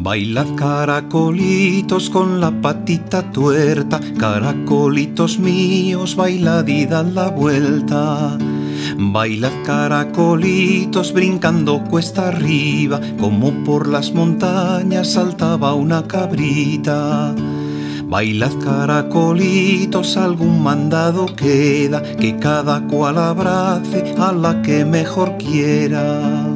Bailad caracolitos con la patita tuerta, caracolitos míos, bailad y dad la vuelta. Bailad caracolitos brincando cuesta arriba, como por las montañas saltaba una cabrita. Bailad caracolitos, algún mandado queda, que cada cual abrace a la que mejor quiera.